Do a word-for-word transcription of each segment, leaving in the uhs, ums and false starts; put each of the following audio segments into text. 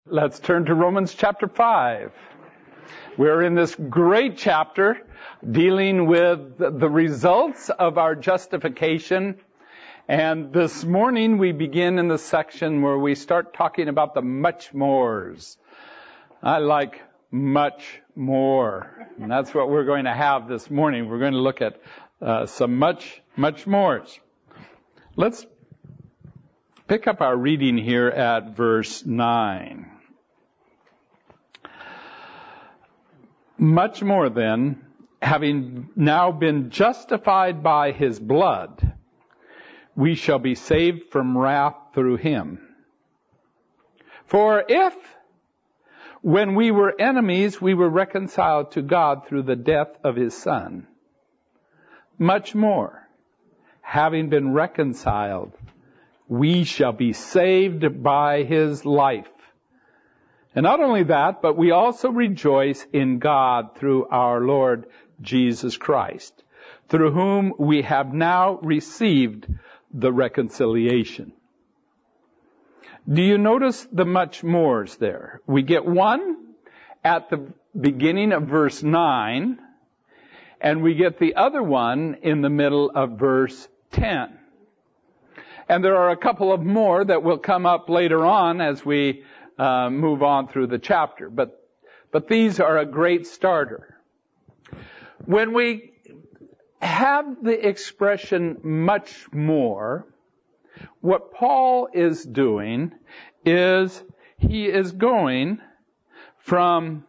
Let's turn to Romans chapter five. We're in this great chapter dealing with the results of our justification. And this morning we begin in the section where we start talking about the much mores. I like much more. And that's what we're going to have this morning. We're going to look at uh, some much, much mores. Let's pick up our reading here at verse nine. Much more then, having now been justified by his blood, we shall be saved from wrath through him. For if, when we were enemies, we were reconciled to God through the death of his Son, much more, having been reconciled, we shall be saved by his life. And not only that, but we also rejoice in God through our Lord Jesus Christ, through whom we have now received the reconciliation. Do you notice the much mores there? We get one at the beginning of verse nine, and we get the other one in the middle of verse ten. And there are a couple of more that will come up later on as we uh, move on through the chapter. But, but these are a great starter. When we have the expression much more, what Paul is doing is he is going from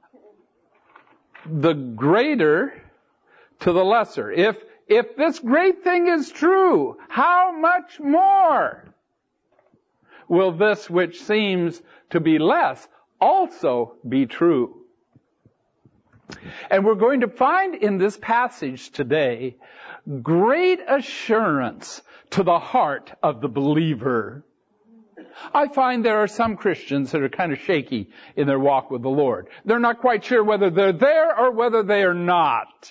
the greater to the lesser. If If this great thing is true, how much more will this which seems to be less also be true? And we're going to find in this passage today great assurance to the heart of the believer. I find there are some Christians that are kind of shaky in their walk with the Lord. They're not quite sure whether they're there or whether they are not.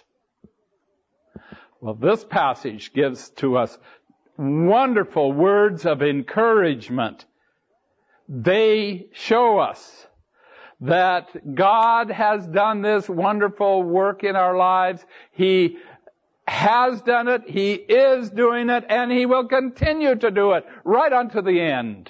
Well, this passage gives to us wonderful words of encouragement. They show us that God has done this wonderful work in our lives. He has done it, He is doing it, and He will continue to do it right unto the end.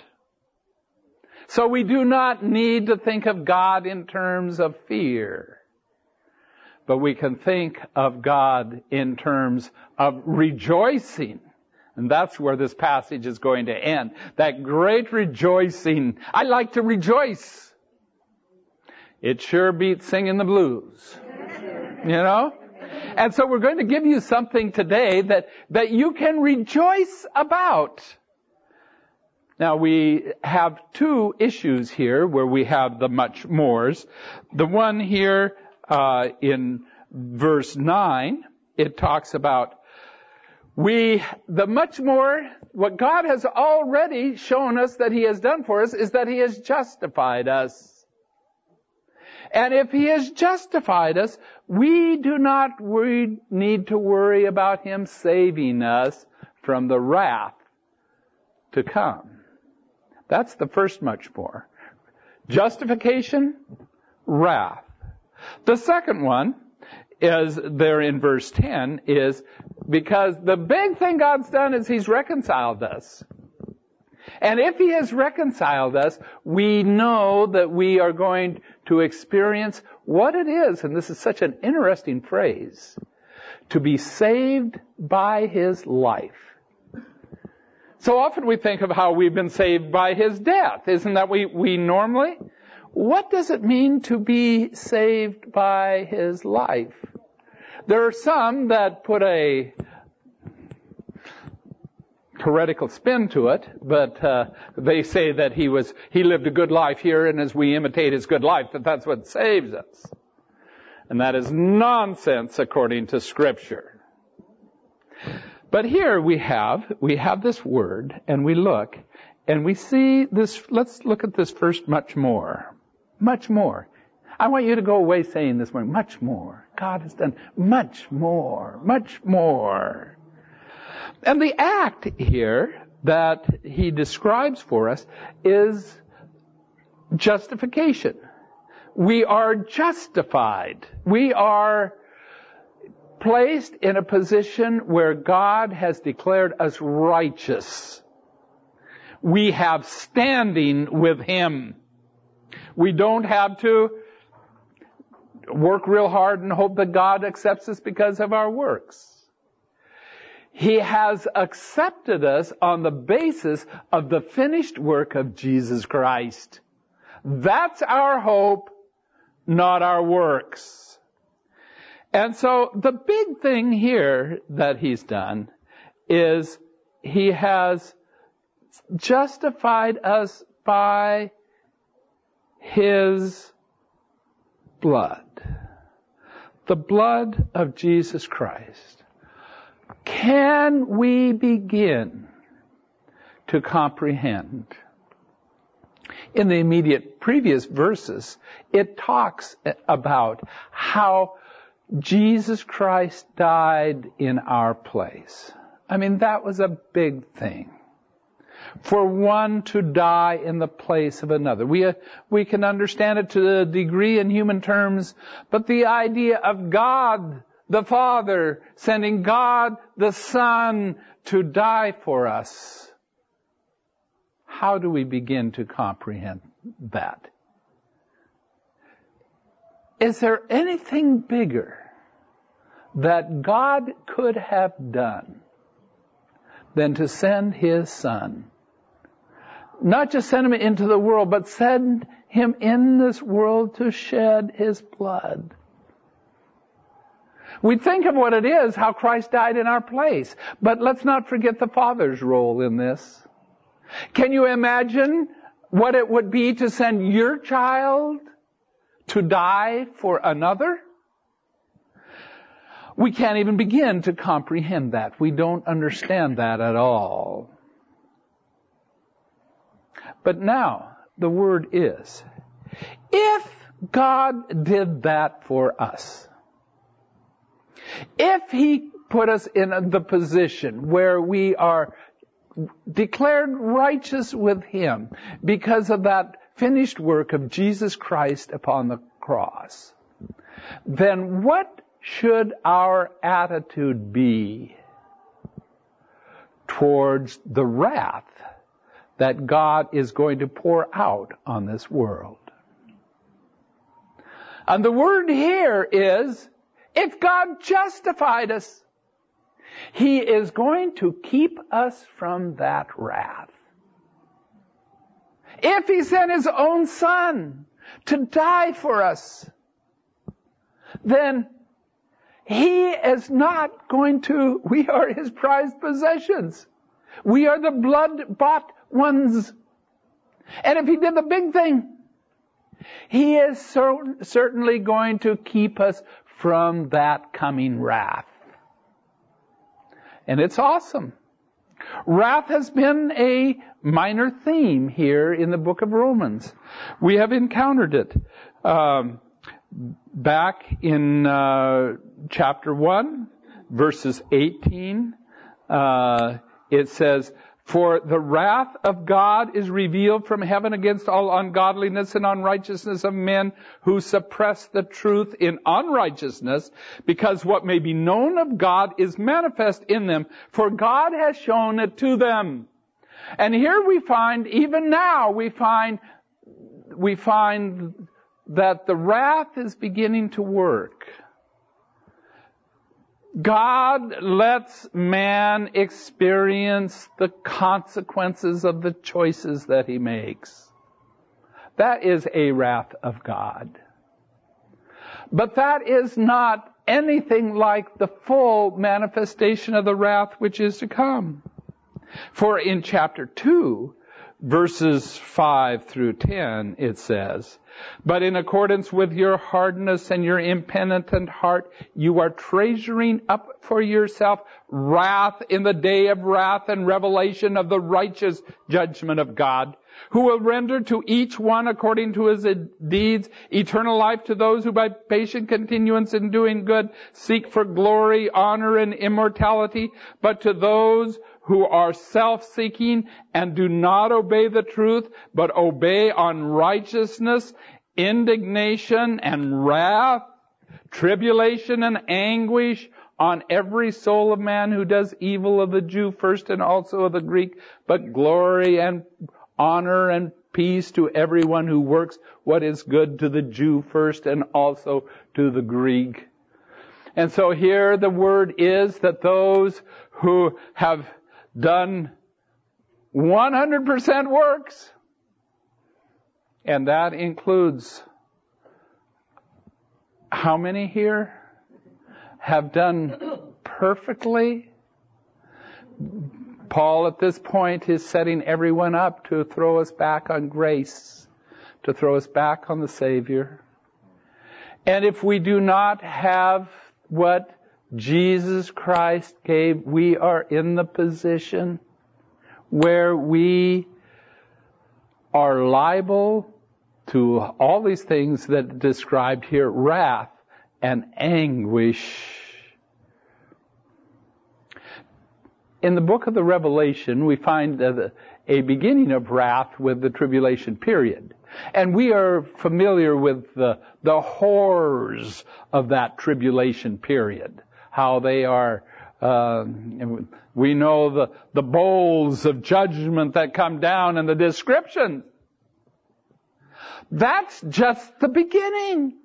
So we do not need to think of God in terms of fear. But we can think of God in terms of rejoicing. And that's where this passage is going to end. That great rejoicing. I like to rejoice. It sure beats singing the blues. You know? And so we're going to give you something today that, that you can rejoice about. Now we have two issues here where we have the much mores. The one here Uh, in verse nine, it talks about we, the much more, what God has already shown us that He has done for us is that He has justified us. And if He has justified us, we do not worry, need to worry about Him saving us from the wrath to come. That's the first much more. Justification, wrath. The second one is there in verse ten is because the big thing God's done is He's reconciled us. And if He has reconciled us, we know that we are going to experience what it is, and this is such an interesting phrase, to be saved by His life. So often we think of how we've been saved by His death. Isn't that we, we normally? What does it mean to be saved by His life? There are some that put a heretical spin to it, but uh, they say that he was he lived a good life here, and as we imitate His good life, that that's what saves us. And that is nonsense according to Scripture. But here we have we have this word, and we look, and we see this. Let's look at this first much more. Much more. I want you to go away saying this morning, much more. God has done much more, much more. And the act here that he describes for us is justification. We are justified. We are placed in a position where God has declared us righteous. We have standing with Him. We don't have to work real hard and hope that God accepts us because of our works. He has accepted us on the basis of the finished work of Jesus Christ. That's our hope, not our works. And so the big thing here that He's done is He has justified us by His blood. The blood of Jesus Christ. Can we begin to comprehend? In the immediate previous verses, it talks about how Jesus Christ died in our place. I mean, that was a big thing. For one to die in the place of another. We, uh, we can understand it to a degree in human terms, but the idea of God the Father sending God the Son to die for us, how do we begin to comprehend that? Is there anything bigger that God could have done than to send His Son? Not just send Him into the world, but send Him in this world to shed His blood. We think of what it is, how Christ died in our place. But let's not forget the Father's role in this. Can you imagine what it would be to send your child to die for another? We can't even begin to comprehend that. We don't understand that at all. But now, the word is, if God did that for us, if He put us in the position where we are declared righteous with Him because of that finished work of Jesus Christ upon the cross, then what should our attitude be towards the wrath that God is going to pour out on this world? And the word here is, if God justified us, He is going to keep us from that wrath. If He sent His own Son to die for us, then He is not going to, we are His prized possessions. We are the blood-bought ones. And if He did the big thing, He is so, certainly going to keep us from that coming wrath. And it's awesome. Wrath has been a minor theme here in the book of Romans. We have encountered it. Um, back in uh, chapter one, verses eighteen, uh, it says, "For the wrath of God is revealed from heaven against all ungodliness and unrighteousness of men who suppress the truth in unrighteousness, because what may be known of God is manifest in them, for God has shown it to them." And here we find, even now, we find, we find that the wrath is beginning to work. God lets man experience the consequences of the choices that he makes. That is a wrath of God. But that is not anything like the full manifestation of the wrath which is to come. For in chapter two, verses five through ten, it says, But in accordance with your hardness and your impenitent heart, you are treasuring up for yourself wrath in the day of wrath and revelation of the righteous judgment of God, who will render to each one according to his deeds eternal life to those who by patient continuance in doing good seek for glory, honor, and immortality, but to those who are self-seeking and do not obey the truth, but obey unrighteousness, indignation and wrath, tribulation and anguish on every soul of man who does evil, of the Jew first and also of the Greek, but glory and honor and peace to everyone who works what is good, to the Jew first and also to the Greek. And so here the word is that those who have done one hundred percent works, and that includes how many here have done perfectly? Paul at this point is setting everyone up to throw us back on grace, to throw us back on the Savior. And if we do not have what Jesus Christ gave, we are in the position where we are liable to all these things that are described here, wrath and anguish. In the book of the Revelation, we find a beginning of wrath with the tribulation period. And we are familiar with the, the horrors of that tribulation period. How they are, uh, we know the, the bowls of judgment that come down and the description. That's just the beginning.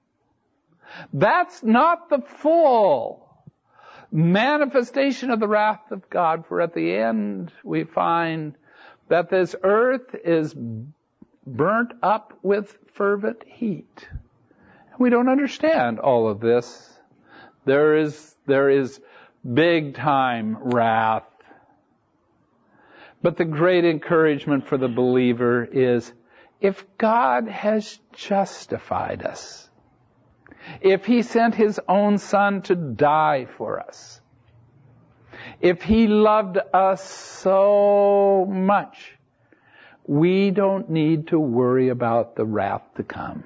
That's not the full manifestation of the wrath of God, for at the end we find that this earth is burnt up with fervent heat. We don't understand all of this. There is, there is big time wrath. But the great encouragement for the believer is, if God has justified us, if He sent His own Son to die for us, if He loved us so much, we don't need to worry about the wrath to come.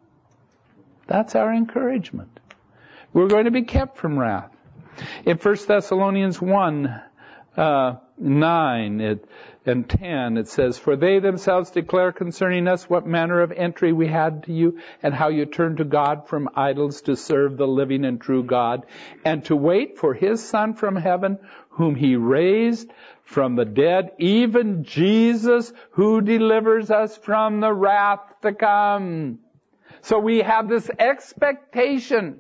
That's our encouragement. We're going to be kept from wrath. In First Thessalonians one, uh, nine it, and ten, it says, "For they themselves declare concerning us what manner of entry we had to you, and how you turned to God from idols to serve the living and true God, and to wait for His Son from heaven, whom He raised from the dead, even Jesus, who delivers us from the wrath to come." So we have this expectation.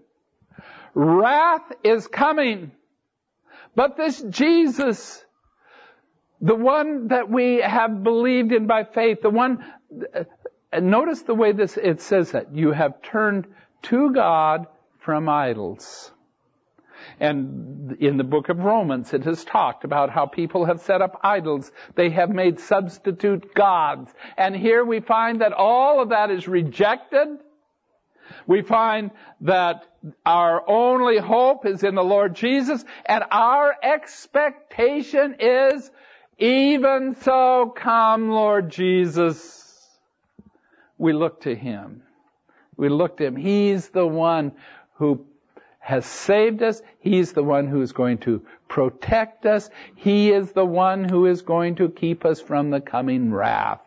Wrath is coming. But this Jesus, the one that we have believed in by faith, the one, notice the way this, it says that you have turned to God from idols. And in the book of Romans, it has talked about how people have set up idols. They have made substitute gods. And here we find that all of that is rejected. We find that our only hope is in the Lord Jesus, and our expectation is, even so, come, Lord Jesus. We look to Him. We look to Him. He's the one who has saved us. He's the one who is going to protect us. He is the one who is going to keep us from the coming wrath.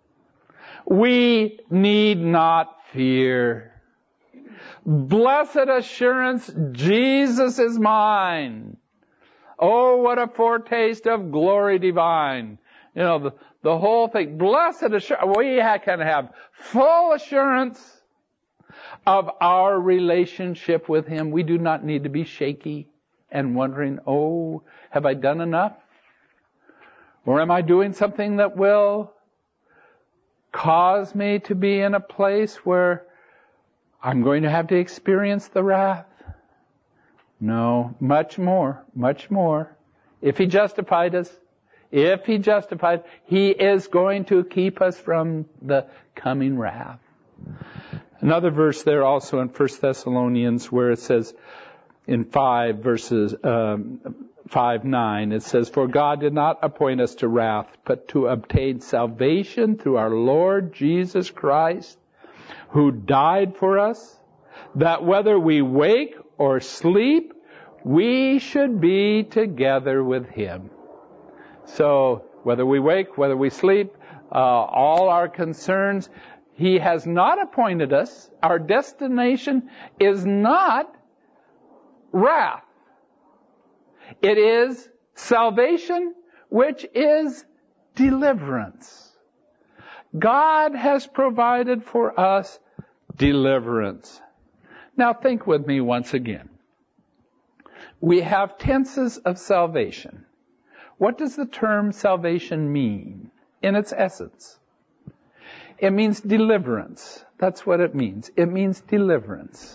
We need not fear. Blessed assurance, Jesus is mine. Oh, what a foretaste of glory divine. You know, the, the whole thing. Blessed assurance. We can have full assurance of our relationship with Him. We do not need to be shaky and wondering, oh, have I done enough? Or am I doing something that will cause me to be in a place where I'm going to have to experience the wrath? No, much more, much more. If He justified us, if He justified, He is going to keep us from the coming wrath. Another verse there also in First Thessalonians where it says in five verses, um, five nine, it says, "For God did not appoint us to wrath, but to obtain salvation through our Lord Jesus Christ, who died for us, that whether we wake or sleep, we should be together with Him." So, whether we wake, whether we sleep, uh, all our concerns, He has not appointed us. Our destination is not wrath. It is salvation, which is deliverance. God has provided for us deliverance. Now think with me once again. We have tenses of salvation. What does the term salvation mean in its essence? It means deliverance. That's what it means. It means deliverance.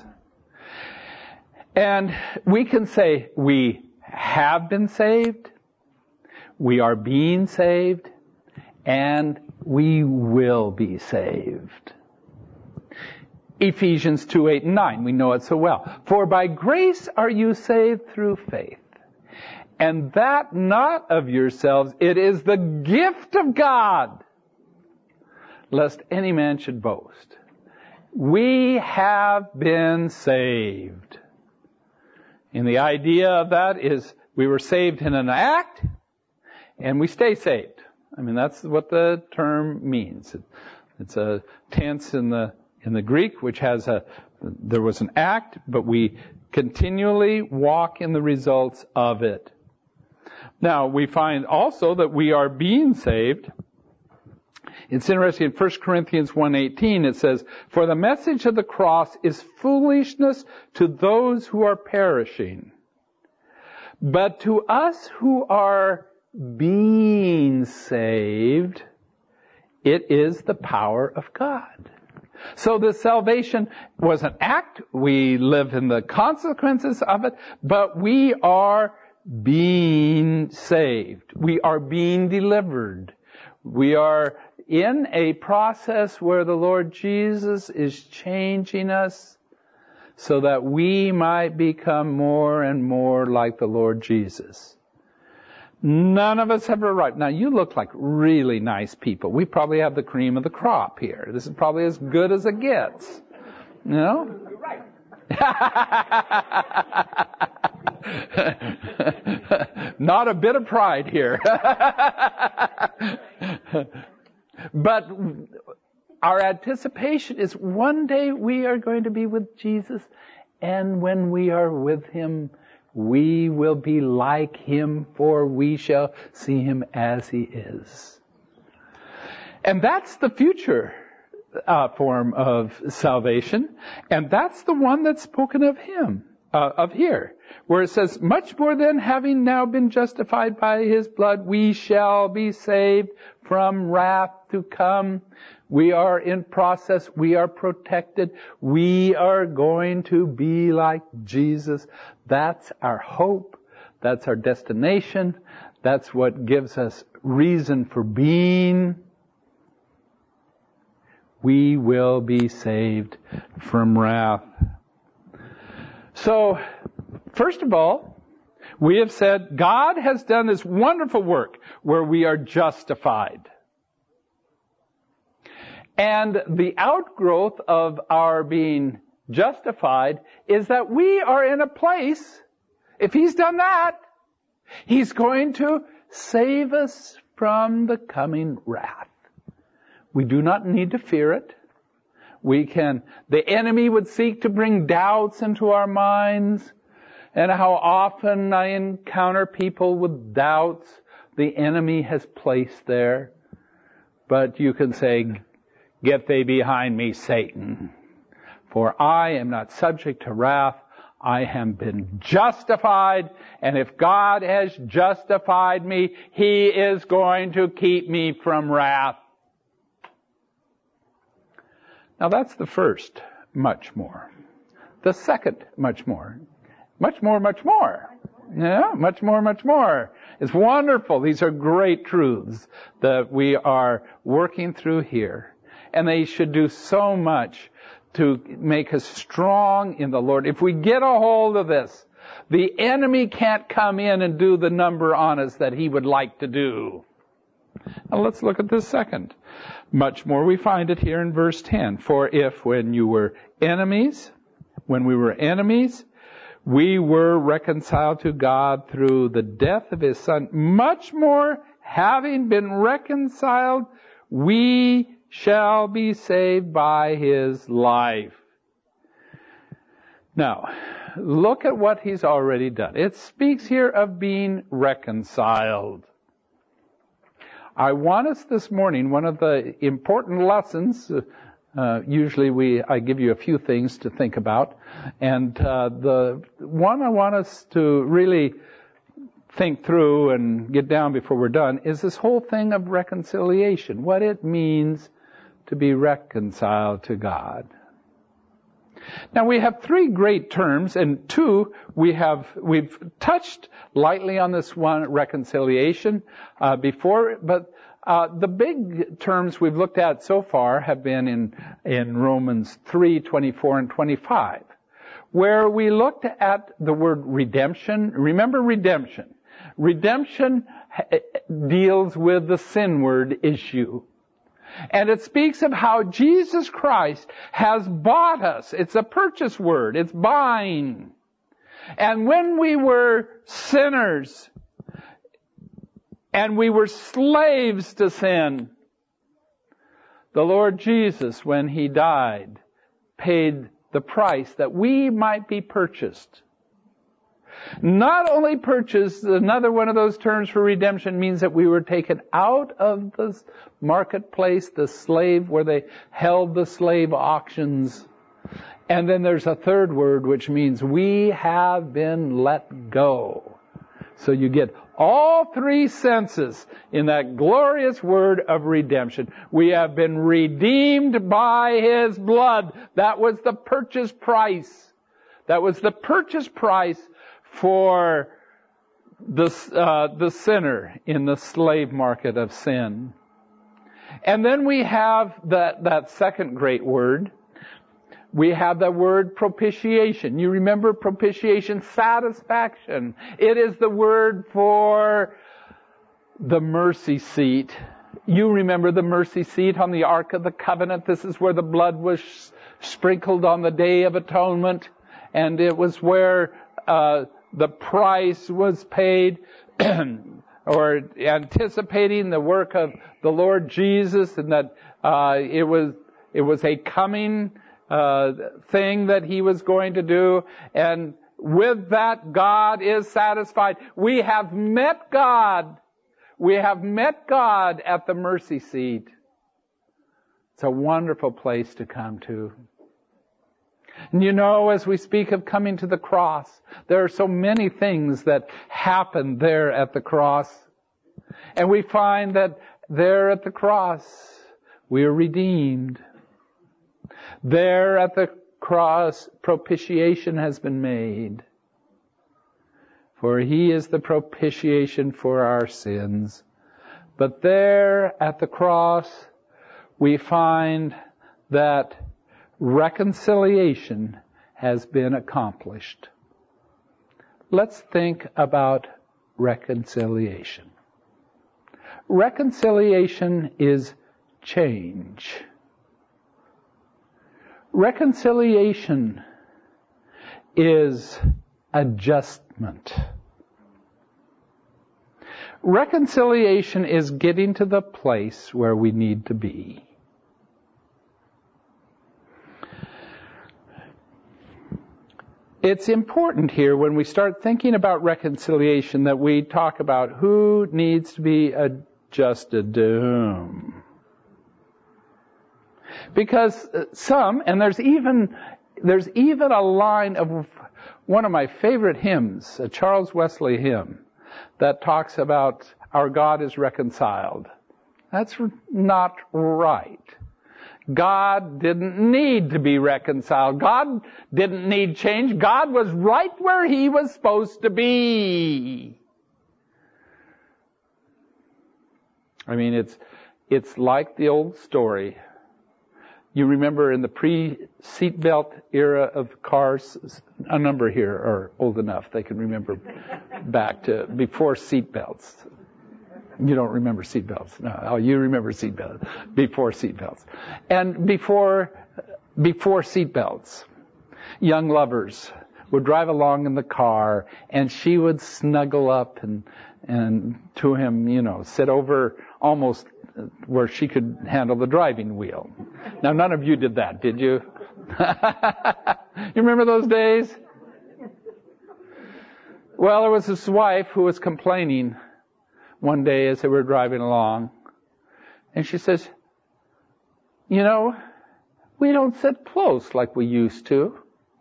And we can say we have been saved, we are being saved, and we will be saved. Ephesians two, eight, and nine, we know it so well. "For by grace are you saved through faith, and that not of yourselves, it is the gift of God, lest any man should boast." We have been saved. And the idea of that is we were saved in an act, and we stay saved. I mean, that's what the term means. It's a tense in the in the Greek, which has a, there was an act, but we continually walk in the results of it. Now, we find also that we are being saved. It's interesting, in First Corinthians one eighteen, it says, "For the message of the cross is foolishness to those who are perishing. But to us who are being saved, it is the power of God." So the salvation was an act. We live in the consequences of it, but we are being saved. We are being delivered. We are in a process where the Lord Jesus is changing us so that we might become more and more like the Lord Jesus. None of us have arrived. Now, you look like really nice people. We probably have the cream of the crop here. This is probably as good as it gets. You know? You're right. Not a bit of pride here. But our anticipation is one day we are going to be with Jesus, and when we are with Him, we will be like Him, for we shall see Him as He is. And that's the future uh, form of salvation, and that's the one that's spoken of Him, uh, of here, where it says, "Much more than having now been justified by His blood, we shall be saved from wrath to come." We are in process. We are protected. We are going to be like Jesus. That's our hope. That's our destination. That's what gives us reason for being. We will be saved from wrath. So, first of all, we have said God has done this wonderful work where we are justified. And the outgrowth of our being justified is that we are in a place, if He's done that, He's going to save us from the coming wrath. We do not need to fear it. We can, the enemy would seek to bring doubts into our minds. And how often I encounter people with doubts the enemy has placed there. But you can say, "Get thee behind me, Satan. For I am not subject to wrath. I have been justified. And if God has justified me, He is going to keep me from wrath." Now that's the first, much more. The second, much more. Much more, much more. Yeah, much more, much more. It's wonderful. These are great truths that we are working through here. and they should do so much to make us strong in the Lord. If we get a hold of this, the enemy can't come in and do the number on us that he would like to do. Now let's look at this second. Much more we find it here in verse ten. For if when you were enemies, when we were enemies, we were reconciled to God through the death of his Son, much more, having been reconciled, we shall be saved by his life. Now, look at what he's already done. It speaks here of being reconciled. I want us this morning, one of the important lessons, uh, usually we, I give you a few things to think about, and uh, the one I want us to really think through and get down before we're done is this whole thing of reconciliation, what it means to be reconciled to God. Now we have three great terms, and two we have we've touched lightly on this one, reconciliation, uh, before, but uh, the big terms we've looked at so far have been in in Romans three twenty-four and twenty-five, where we looked at the word redemption. Remember redemption. Redemption deals with the sinward issue. And it speaks of how Jesus Christ has bought us. It's a purchase word. It's buying. And when we were sinners and we were slaves to sin, the Lord Jesus, when he died, paid the price that we might be purchased. Not only purchased, another one of those terms for redemption means that we were taken out of the marketplace, the slave, where they held the slave auctions. And then there's a third word, which means we have been let go. So you get all three senses in that glorious word of redemption. We have been redeemed by his blood. That was the purchase price. That was the purchase price for the, uh, the sinner in the slave market of sin. And then we have that, that second great word. We have the word propitiation. You remember propitiation, satisfaction. It is the word for the mercy seat. You remember the mercy seat on the Ark of the Covenant. This is where the blood was sprinkled on the Day of Atonement. And it was where uh, the price was paid, or anticipating the work of the Lord Jesus, and that uh, it was it was a coming uh, thing that he was going to do. And with that, God is satisfied. We have met God. We have met God at the mercy seat. It's a wonderful place to come to. And you know, as we speak of coming to the cross, there are so many things that happen there at the cross. And we find that there at the cross, we are redeemed. There at the cross, propitiation has been made. For he is the propitiation for our sins. But there at the cross, we find that reconciliation has been accomplished. Let's think about reconciliation. Reconciliation is change. Reconciliation is adjustment. Reconciliation is getting to the place where we need to be. It's important here when we start thinking about reconciliation that we talk about who needs to be adjusted to whom. Because some, and there's even there's even a line of one of my favorite hymns, a Charles Wesley hymn, that talks about our God is reconciled. That's not right. God didn't need to be reconciled. God didn't need change. God was right where he was supposed to be. I mean, it's it's like the old story. You remember in the pre-seatbelt era of cars, a number here are old enough they can remember back to before seatbelts. You don't remember seatbelts. No, oh, you remember seatbelts. Before seatbelts. And before, before seatbelts, young lovers would drive along in the car, and she would snuggle up and, and to him, you know, sit over almost where she could handle the driving wheel. Now, none of you did that, did you? You remember those days? Well, there was this wife who was complaining one day as they were driving along. And she says, you know, we don't sit close like we used to.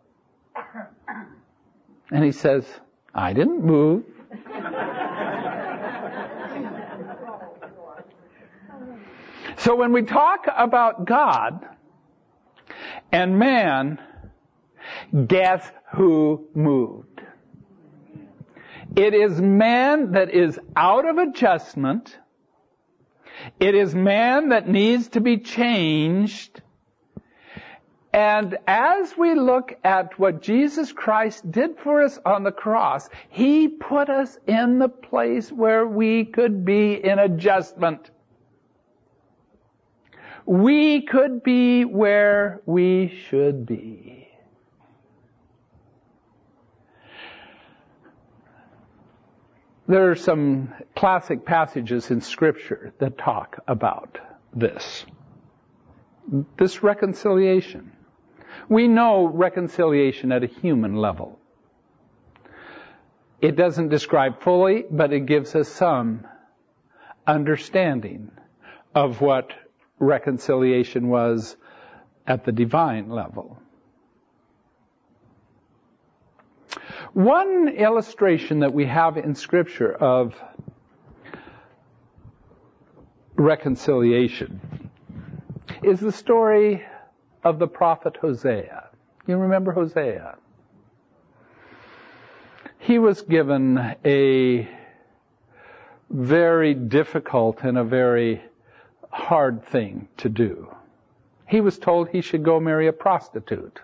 And he says, I didn't move. So when we talk about God and man, guess who moved? It is man that is out of adjustment. It is man that needs to be changed. And as we look at what Jesus Christ did for us on the cross, He put us in the place where we could be in adjustment. We could be where we should be. There are some classic passages in Scripture that talk about this. This reconciliation. We know reconciliation at a human level. It doesn't describe fully, but it gives us some understanding of what reconciliation was at the divine level. One illustration that we have in Scripture of reconciliation is the story of the prophet Hosea. You remember Hosea? He was given a very difficult and a very hard thing to do. He was told he should go marry a prostitute.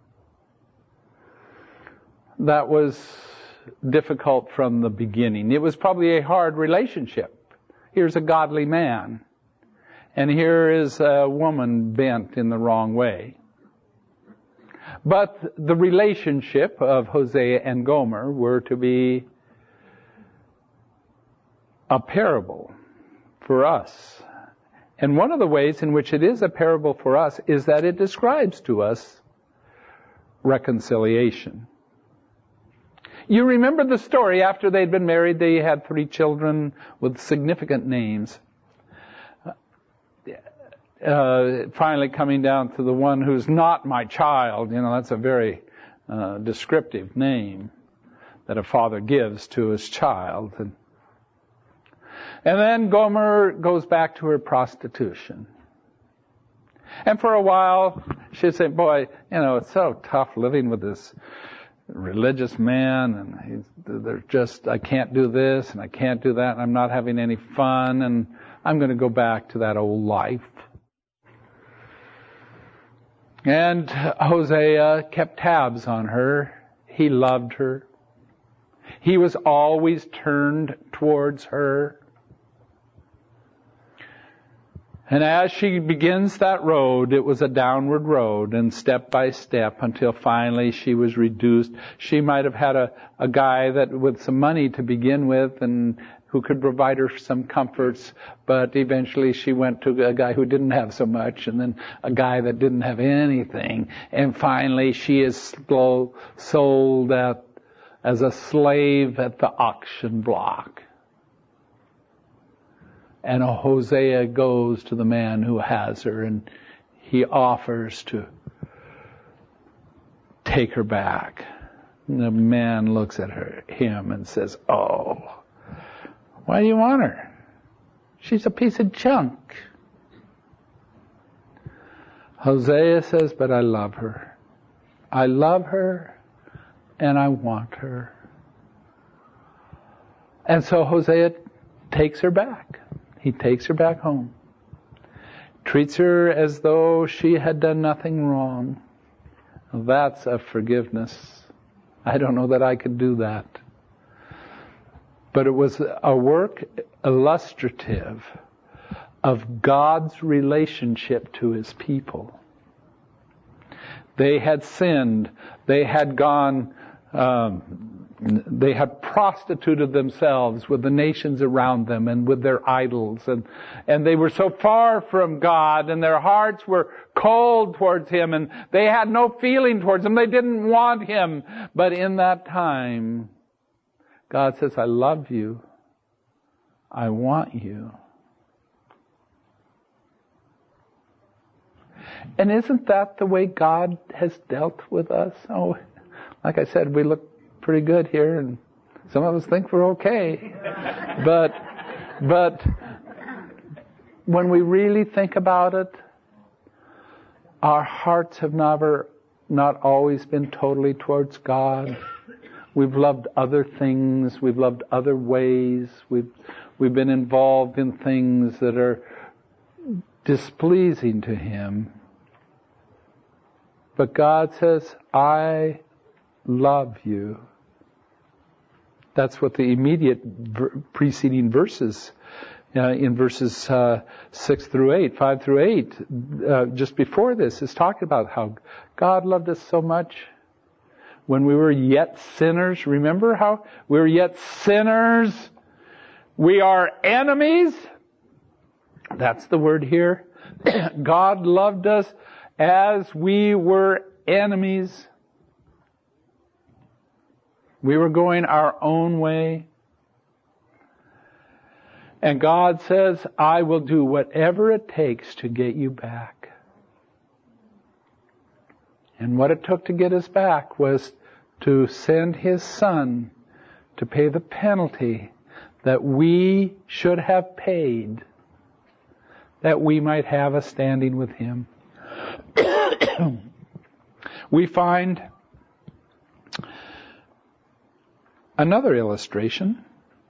That was difficult from the beginning. It was probably a hard relationship. Here's a godly man, and here is a woman bent in the wrong way. But the relationship of Hosea and Gomer were to be a parable for us. And one of the ways in which it is a parable for us is that it describes to us reconciliation. You remember the story. After they'd been married, they had three children with significant names. Uh, finally coming down to the one who's not my child. You know, that's a very uh, descriptive name that a father gives to his child. And, and then Gomer goes back to her prostitution. And for a while, she'd say, boy, you know, it's so tough living with this religious man, and he's, they're just, I can't do this, and I can't do that, and I'm not having any fun, and I'm going to go back to that old life. And Hosea kept tabs on her. He loved her. He was always turned towards her. And as she begins that road, it was a downward road, and step by step until finally she was reduced. She might have had a, a guy that with some money to begin with and who could provide her some comforts, but eventually she went to a guy who didn't have so much, and then a guy that didn't have anything. And finally she is slow, sold at, as a slave at the auction block. And Hosea goes to the man who has her, and he offers to take her back. And the man looks at her, him and says, oh, why do you want her? She's a piece of junk. Hosea says, but I love her. I love her, and I want her. And so Hosea takes her back. He takes her back home, treats her as though she had done nothing wrong. That's a forgiveness. I don't know that I could do that. But it was a work illustrative of God's relationship to His people. They had sinned. They had gone, um, they had prostituted themselves with the nations around them and with their idols. And, and they were so far from God, and their hearts were cold towards Him, and they had no feeling towards Him. They didn't want Him. But in that time, God says, I love you. I want you. And isn't that the way God has dealt with us? Oh, like I said, we look pretty good here, and some of us think we're okay. But, but when we really think about it, our hearts have never, not always been totally towards God. We've loved other things. We've loved other ways. We've, we've been involved in things that are displeasing to Him. But God says, I love you. That's what the immediate ver- preceding verses, uh, in verses uh, six through eight, five through eight, uh, just before this, is talking about how God loved us so much. When we were yet sinners, remember how we were yet sinners? We are enemies. That's the word here. God loved us as we were enemies. We were going our own way. And God says, I will do whatever it takes to get you back. And what it took to get us back was to send His Son to pay the penalty that we should have paid, that we might have a standing with Him. We find another illustration.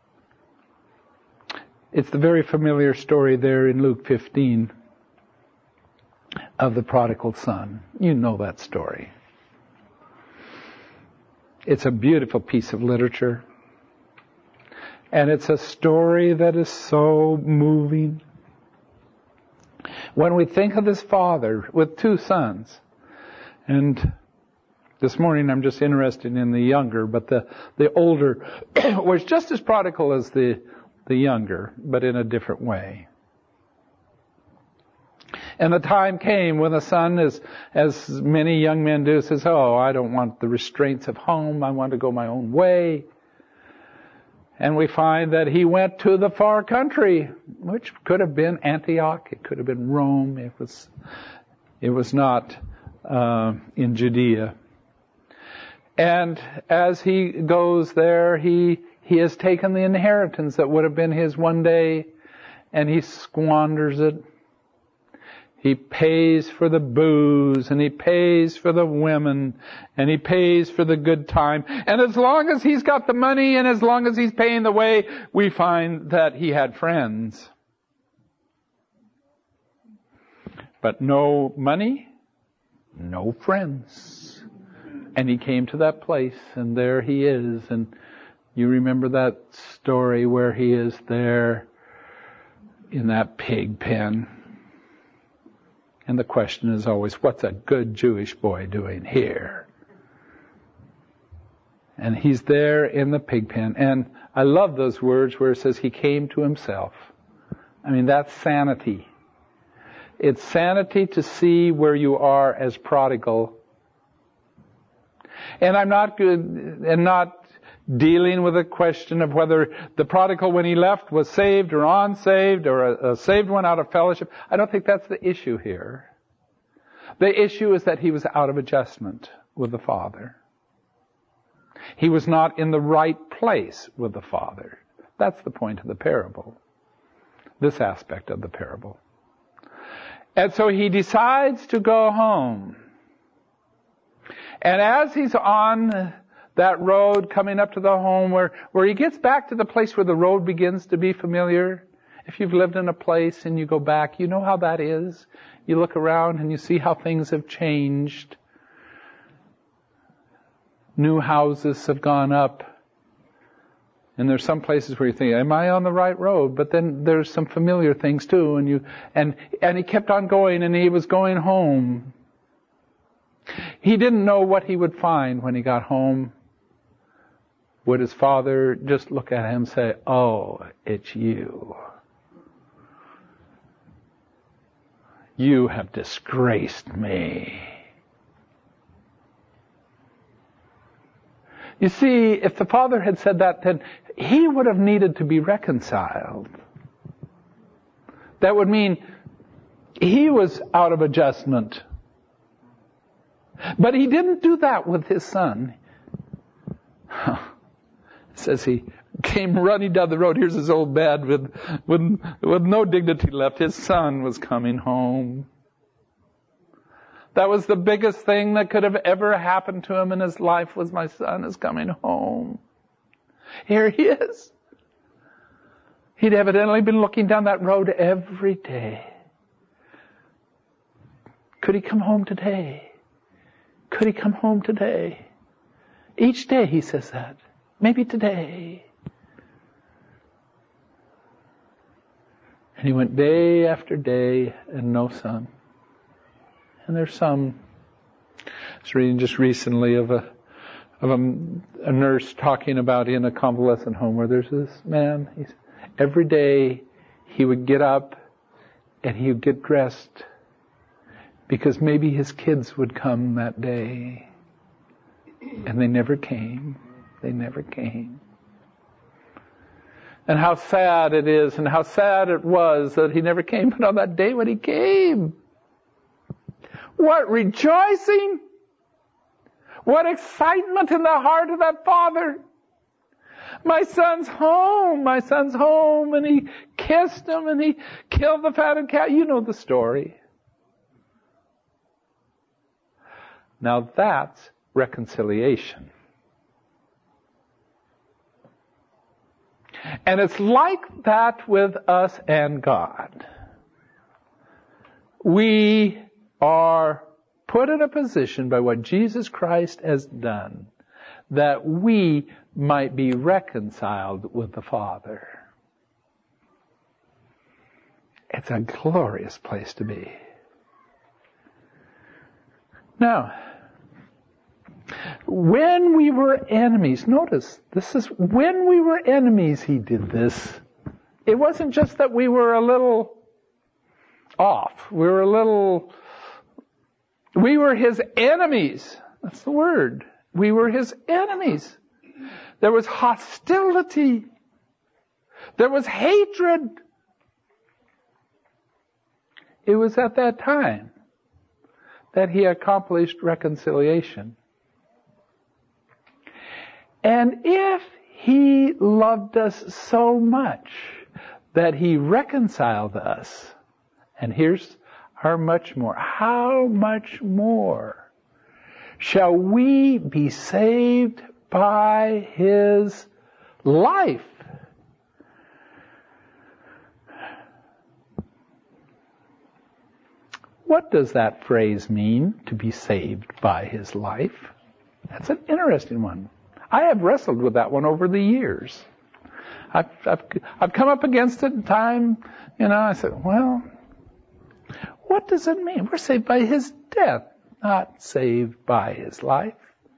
It's the very familiar story there in Luke fifteen of the prodigal son. You know that story. It's a beautiful piece of literature. And it's a story that is so moving. When we think of this father with two sons, and this morning I'm just interested in the younger, but the, the older was just as prodigal as the, the younger, but in a different way. And the time came when the son, as, as many young men do, says, oh, I don't want the restraints of home. I want to go my own way. And we find that he went to the far country, which could have been Antioch. It could have been Rome. It was, it was not uh, in Judea. And as he goes there, he he has taken the inheritance that would have been his one day, and he squanders it. He pays for the booze, and he pays for the women, and he pays for the good time. And as long as he's got the money, and as long as he's paying the way, we find that he had friends. But no money, no friends. And he came to that place, and there he is. And you remember that story where he is there in that pig pen. And the question is always, what's a good Jewish boy doing here? And he's there in the pig pen. And I love those words where it says he came to himself. I mean, that's sanity. It's sanity to see where you are as prodigal. And I'm not good, and not dealing with the question of whether the prodigal when he left was saved or unsaved or a, a saved one out of fellowship. I don't think that's the issue here. The issue is that he was out of adjustment with the Father. He was not in the right place with the Father. That's the point of the parable. This aspect of the parable. And so he decides to go home. And as he's on that road coming up to the home where, where he gets back to the place where the road begins to be familiar, If you've lived in a place and you go back, you know how that is. You look around and you see how things have changed. New houses have gone up. And there's some places where you think, am I on the right road? But then there's some familiar things too. And you, and, and he kept on going and he was going home. He didn't know what he would find when he got home. Would his father just look at him and say, oh, it's you. You have disgraced me. You see, if the father had said that, then he would have needed to be reconciled. That would mean he was out of adjustment. But he didn't do that with his son. It says he came running down the road. Here's his old dad with, with, with no dignity left. His son was coming home. That was the biggest thing that could have ever happened to him in his life, was my son is coming home. Here he is. He'd evidently been looking down that road every day. Could he come home today? Could he come home today? Each day he says that. Maybe today. And he went day after day and no son. And there's some, I was reading just recently of a of a, a nurse talking about in a convalescent home where there's this man. He's, every day he would get up and he would get dressed because maybe his kids would come that day. And they never came. They never came. And how sad it is and how sad it was that he never came. But on that day when he came, what rejoicing! What excitement in the heart of that father! My son's home! My son's home! And he kissed him and he killed the fatted calf. You know the story. Now that's reconciliation. And it's like that with us and God. We are put in a position by what Jesus Christ has done that we might be reconciled with the Father. It's a glorious place to be. Now, when we were enemies, notice, this is when we were enemies he did this. It wasn't just that we were a little off. We were a little... We were his enemies. That's the word. We were his enemies. There was hostility. There was hatred. It was at that time that he accomplished reconciliation. And if he loved us so much that he reconciled us, and here's our much more. How much more shall we be saved by his life? What does that phrase mean, to be saved by his life? That's an interesting one. I have wrestled with that one over the years. I've, I've, I've come up against it in time, you know, I said, well, what does it mean? We're saved by his death, not saved by his life.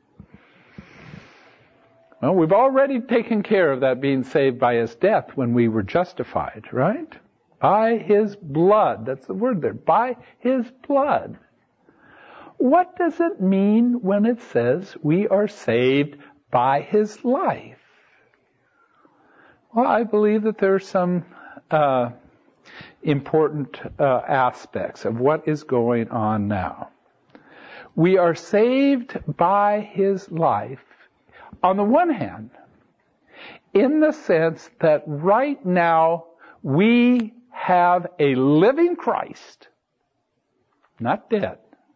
Well, we've already taken care of that being saved by his death when we were justified, right? By his blood. That's the word there. By his blood. What does it mean when it says we are saved by his life? Well, I believe that there are some uh, important uh, aspects of what is going on now. We are saved by his life, on the one hand, in the sense that right now we have a living Christ, not dead.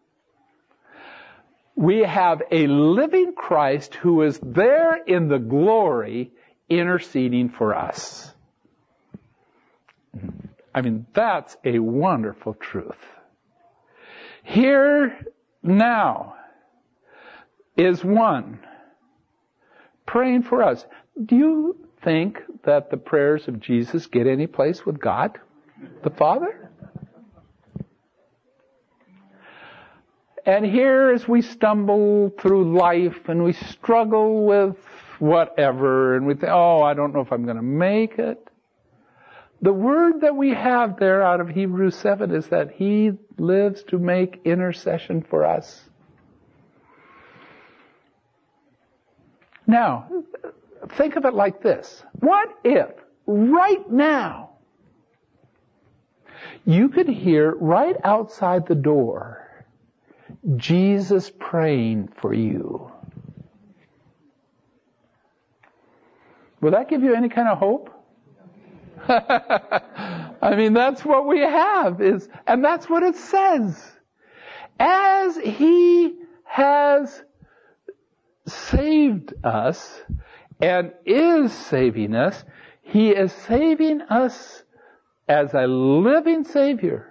We have a living Christ who is there in the glory interceding for us. I mean, that's a wonderful truth. Here now is one praying for us. Do you think that the prayers of Jesus get any place with God, the Father? And here as we stumble through life and we struggle with whatever and we think, oh, I don't know if I'm going to make it. The word that we have there out of Hebrews seven is that He lives to make intercession for us. Now, think of it like this. What if right now you could hear right outside the door Jesus praying for you? Will that give you any kind of hope? I mean, that's what we have, is, and that's what it says. As He has saved us and is saving us, He is saving us as a living Savior.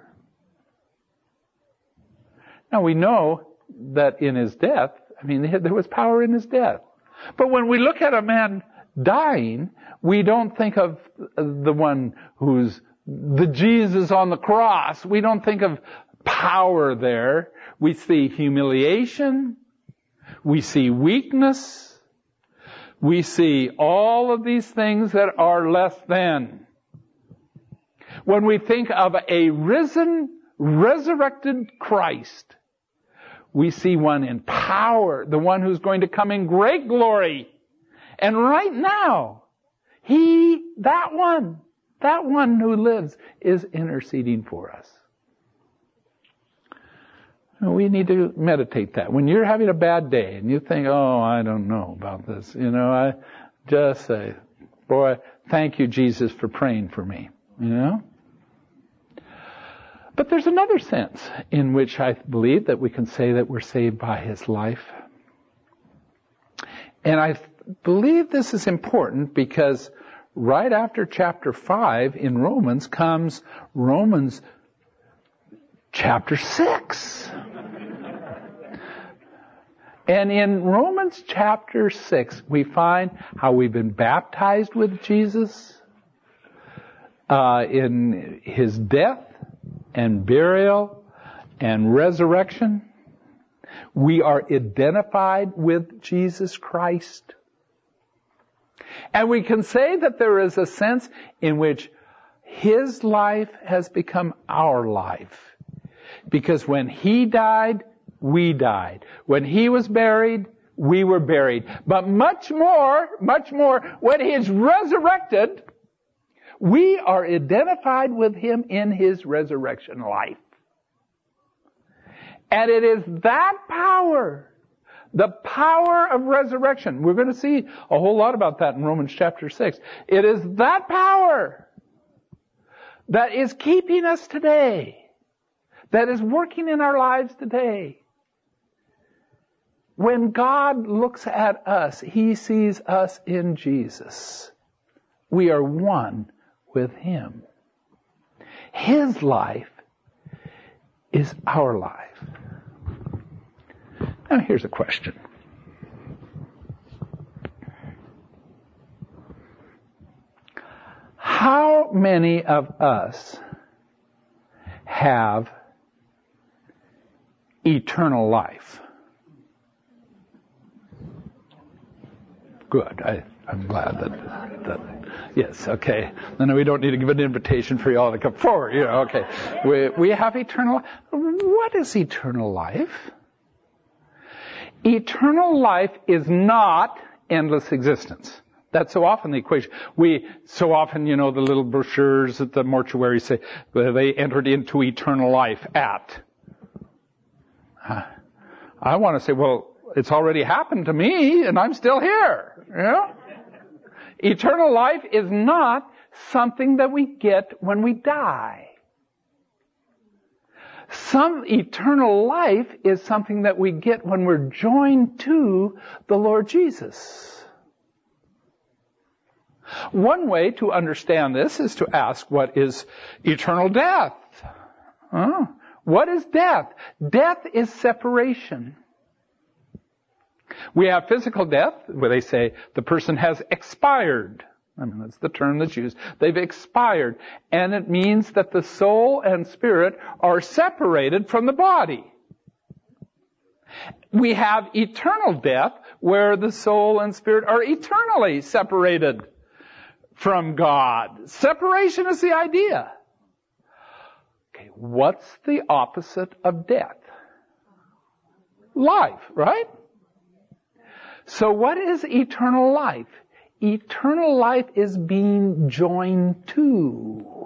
Now we know that in His death, I mean, there was power in His death. But when we look at a man dying, we don't think of the one who's the Jesus on the cross. We don't think of power there. We see humiliation. We see weakness. We see all of these things that are less than. When we think of a risen, resurrected Christ, we see one in power, the one who's going to come in great glory. And right now, He, that one, that one who lives, is interceding for us. We need to meditate that. When you're having a bad day and you think, oh, I don't know about this, you know, I just say, boy, thank you, Jesus, for praying for me, you know. But there's another sense in which I believe that we can say that we're saved by His life. And I believe this is important because right after chapter five in Romans comes Romans chapter six. And in Romans chapter six, we find how we've been baptized with Jesus uh, in His death and burial and resurrection. We are identified with Jesus Christ. And we can say that there is a sense in which His life has become our life. Because when He died, we died. When He was buried, we were buried. But much more, much more, when He is resurrected, we are identified with Him in His resurrection life. And it is that power, the power of resurrection. We're going to see a whole lot about that in Romans chapter six. It is that power that is keeping us today, that is working in our lives today. When God looks at us, He sees us in Jesus. We are one with Him. His life is our life. Now here's a question. How many of us have eternal life? Good. I, I'm glad that, that, yes, okay. Then we don't need to give an invitation for you all to come forward. You know, okay. We, we have eternal life. What is eternal life? Eternal life is not endless existence. That's so often the equation. We, so often, you know, the little brochures at the mortuary say, they entered into eternal life at. I want to say, well, it's already happened to me, and I'm still here. You know? Eternal life is not something that we get when we die. Some eternal life is something that we get when we're joined to the Lord Jesus. One way to understand this is to ask, what is eternal death? Oh, what is death? Death is separation. We have physical death, where they say the person has expired. I mean, that's the term that's used. They've expired. And it means that the soul and spirit are separated from the body. We have eternal death, where the soul and spirit are eternally separated from God. Separation is the idea. Okay, what's the opposite of death? Life, right? So what is eternal life? Eternal life is being joined to.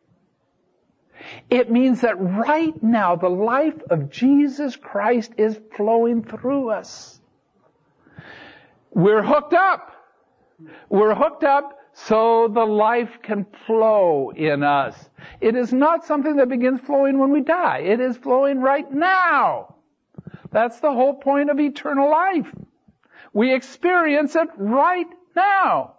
It means that right now the life of Jesus Christ is flowing through us. We're hooked up. We're hooked up so the life can flow in us. It is not something that begins flowing when we die. It is flowing right now. That's the whole point of eternal life. We experience it right now.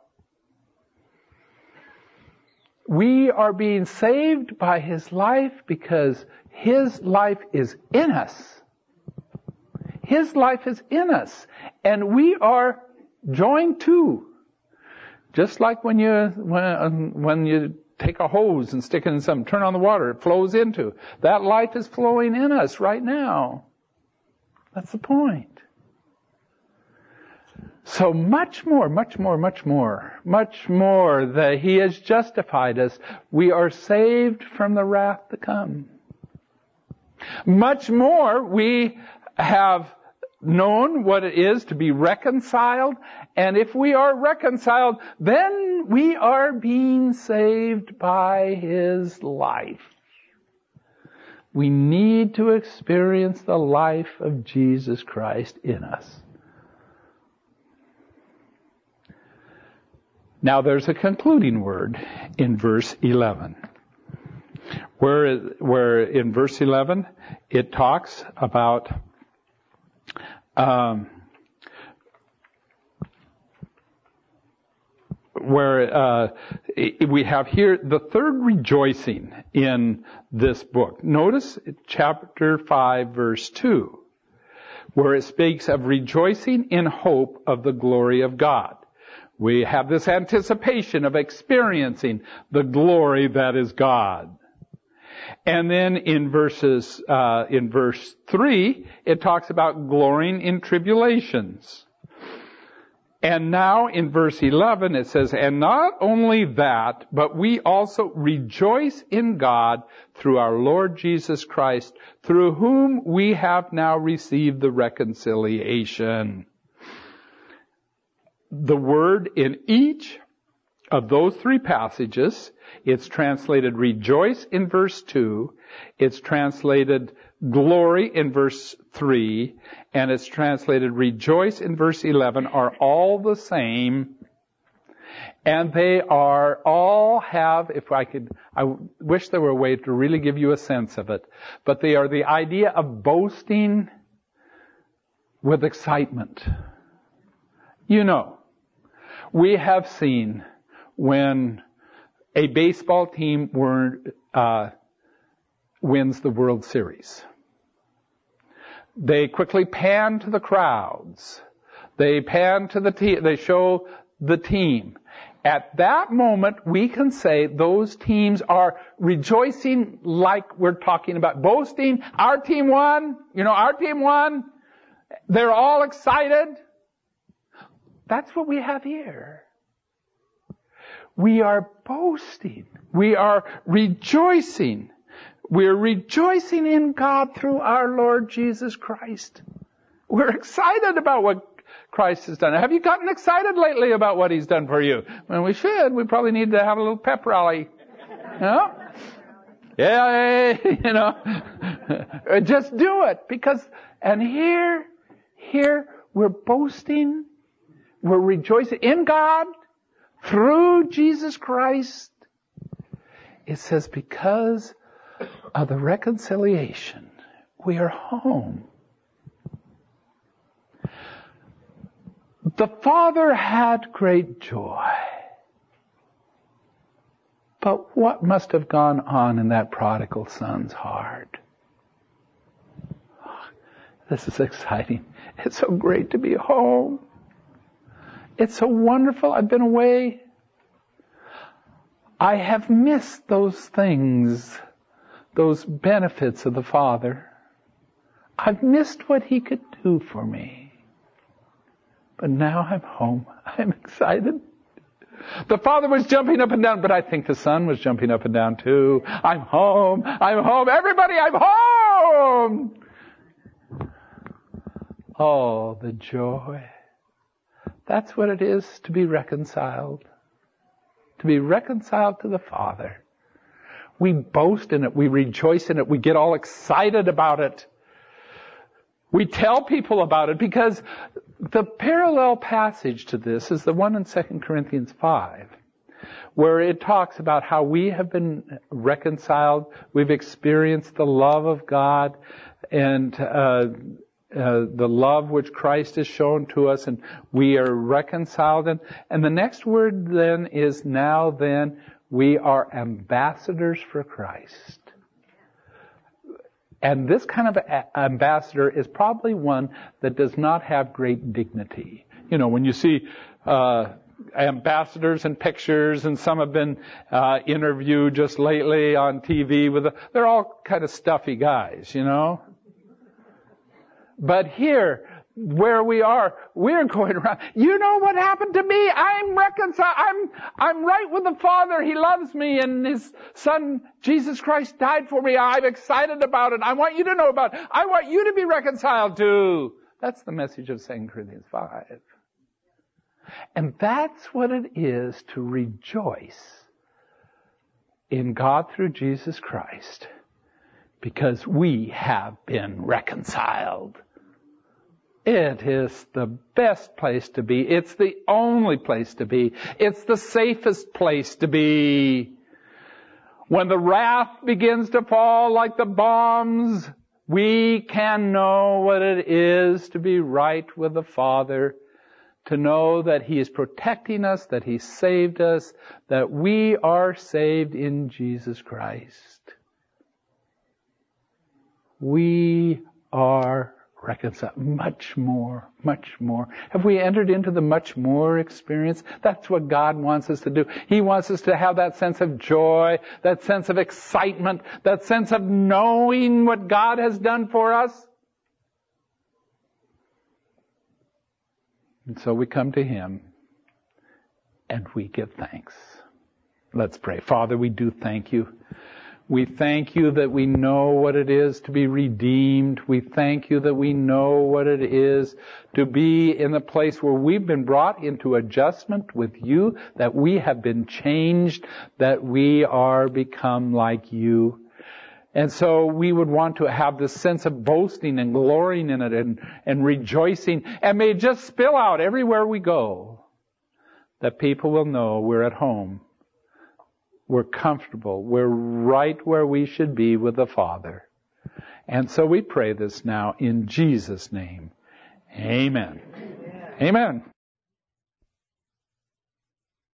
We are being saved by His life because His life is in us. His life is in us. And we are joined to. Just like when you, when, when you take a hose and stick it in something, turn on the water, it flows into. That life is flowing in us right now. That's the point. So much more, much more, much more, much more that He has justified us. We are saved from the wrath to come. Much more, we have known what it is to be reconciled. And if we are reconciled, then we are being saved by His life. We need to experience the life of Jesus Christ in us. Now there's a concluding word in verse eleven. Where, where in verse eleven it talks about um, where uh, we have here the third rejoicing in this book. Notice chapter five, verse two, where it speaks of rejoicing in hope of the glory of God. We have this anticipation of experiencing the glory that is God. And then in verses, uh, in verse three, it talks about glorying in tribulations. And now in verse eleven it says, and not only that, but we also rejoice in God through our Lord Jesus Christ, through whom we have now received the reconciliation. The word in each of those three passages, it's translated rejoice in verse two, it's translated glory in verse three, and it's translated rejoice in verse eleven, are all the same. And they are all have, if I could, I wish there were a way to really give you a sense of it, but they are the idea of boasting with excitement. You know, we have seen when a baseball team were, uh, wins the World Series, they quickly pan to the crowds. They pan to the team. They show the team. At that moment, we can say those teams are rejoicing like we're talking about boasting. Our team won. You know, our team won. They're all excited. That's what we have here. We are boasting. We are rejoicing. We're rejoicing in God through our Lord Jesus Christ. We're excited about what Christ has done. Have you gotten excited lately about what He's done for you? Well, we should. We probably need to have a little pep rally. You know? Yeah, you know. Just do it. Because, and here, here, we're boasting. We're rejoicing in God through Jesus Christ. It says because of the reconciliation, we are home. The Father had great joy But what must have gone on in that prodigal son's heart? This is exciting. It's so great to be home. It's so wonderful. I've been away. I have missed those things, those benefits of the Father. I've missed what He could do for me. But now I'm home. I'm excited. The Father was jumping up and down, but I think the Son was jumping up and down too. I'm home. I'm home. Everybody, I'm home. Oh, the joy. That's what it is to be reconciled. To be reconciled to the Father. We boast in it. We rejoice in it. We get all excited about it. We tell people about it because the parallel passage to this is the one in Second Corinthians five, where it talks about how we have been reconciled. We've experienced the love of God and uh, uh, the love which Christ has shown to us, and we are reconciled. And, and the next word then is now then we are ambassadors for Christ. And this kind of a- ambassador is probably one that does not have great dignity. You know, when you see uh ambassadors in pictures, and some have been uh interviewed just lately on T V with, a, they're all kind of stuffy guys, you know. But here, where we are, we're going around. You know what happened to me? I'm reconciled. I'm, I'm right with the Father. He loves me, and His Son, Jesus Christ, died for me. I'm excited about it. I want you to know about it. I want you to be reconciled too. That's the message of Second Corinthians five. And that's what it is to rejoice in God through Jesus Christ, because we have been reconciled. It is the best place to be. It's the only place to be. It's the safest place to be. When the wrath begins to fall like the bombs, we can know what it is to be right with the Father, to know that He is protecting us, that He saved us, that we are saved in Jesus Christ. We are reconciled. Much more, much more. Have we entered into the much more experience? That's what God wants us to do. He wants us to have that sense of joy, that sense of excitement, that sense of knowing what God has done for us. And so we come to Him and we give thanks. Let's pray. Father, we do thank You. We thank You that we know what it is to be redeemed. We thank You that we know what it is to be in a place where we've been brought into adjustment with You, that we have been changed, that we are become like You. And so we would want to have this sense of boasting and glorying in it and, and rejoicing, and may it just spill out everywhere we go, that people will know we're at home. We're comfortable. We're right where we should be with the Father. And so we pray this now in Jesus' name. Amen. Amen. Amen.